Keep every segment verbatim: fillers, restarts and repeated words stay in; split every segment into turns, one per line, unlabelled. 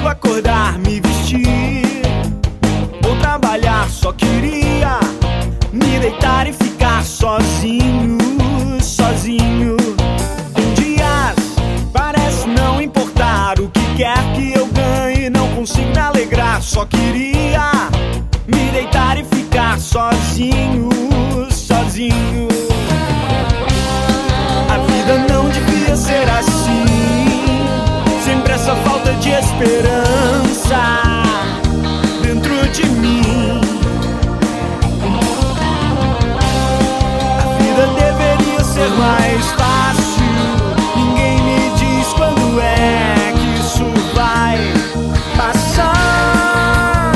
consigo acordar, me vestir ou trabalhar, só queria me deitar e ficar sozinho, sozinho. Em dias parece não importar o que quer que eu ganhe, não consigo me alegrar, só queria me deitar e ficar sozinho, sozinho. A vida não devia ser assim, sempre essa falta de esperança dentro de mim. A vida deveria ser mais fácil, ninguém me diz quando é que isso vai passar.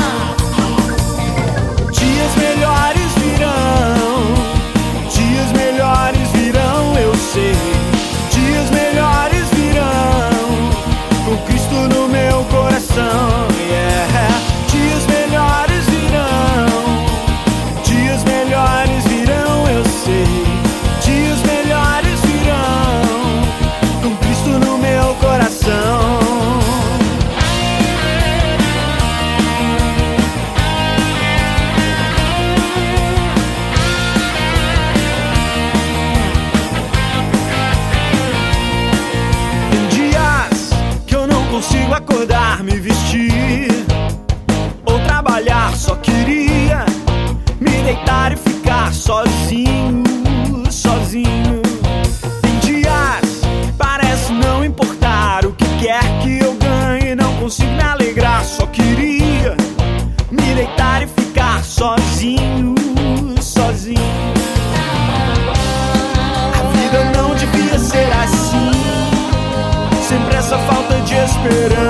Dias melhores virão, dias melhores virão, eu sei. Dias melhores virão, com Cristo no meu coração, yeah. Dias melhores virão, dias melhores virão, eu sei. Dias melhores virão, com Cristo no meu coração. Tem dias que eu não consigo acordar, me vestir ou trabalhar, só queria me deitar e ficar sozinho, sozinho. Tem dias parece não importar o que quer que eu ganhe, não consigo me alegrar, só queria me deitar e ficar sozinho, sozinho. A vida não devia ser assim, sempre essa falta de esperança